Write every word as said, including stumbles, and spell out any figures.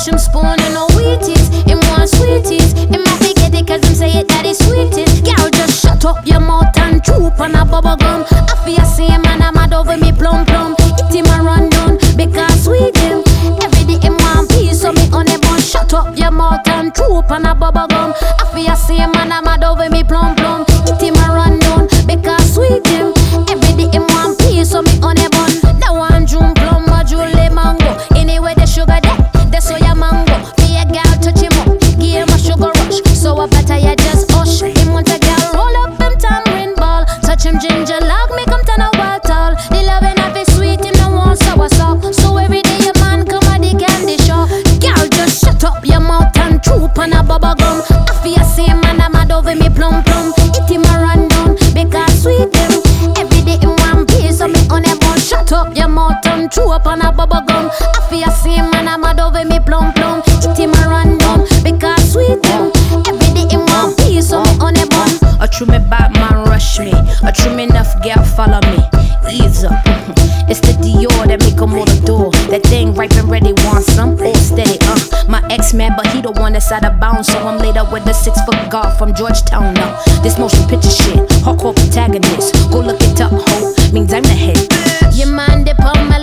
wash him spoon and no Wheaties. Him want sweeties. Him have to get it cause him say it that is sweetest. Girl, just shut up your mouth and choop on a bubble gum. I feel same man, I'm mad over me plum plum. It him a run down because sweet him. Every day him want peace so me on a bun. Shut up your mouth and choop on a bubble gum. I feel same man, I'm mad over me plum plum. It him a run down because sweet him. Every day him want peace so me on a bun. Now one June plum or Julie mango. Anyway the sugar there, the soya mango. Be a girl touch him up, give him a sugar rush. So I better you just hush. Him want a girl roll up him tamarind ball. Touch him ginger log, make him turn a wild tall. The loving of his sweet, him no want sour sauce. So every day your man come at the candy shop. Girl just shut up your mouth and choop on a bubble gum. I feel same man I'm mad over me plum plum. It him a run down because sweet him. Every day him want peace so me on a bun. Shut up your mouth and chew up on a bubble gum. I feel same man I'm mad over me plum plum. It him a run down because sweet him. Every day him want peace so me on a bun. A true me bad man rush me. A true me enough girl follow me. Ease up. It's the Dior that make 'em all adore. That thing ripe and ready, want some? All steady, uh. My ex-man, but he the one that's out of bounds. So I'm laid up with a six-foot guard from Georgetown now. This motion picture shit, hardcore protagonist. Go look it up, ho. Means I'm the head. Your man dip on my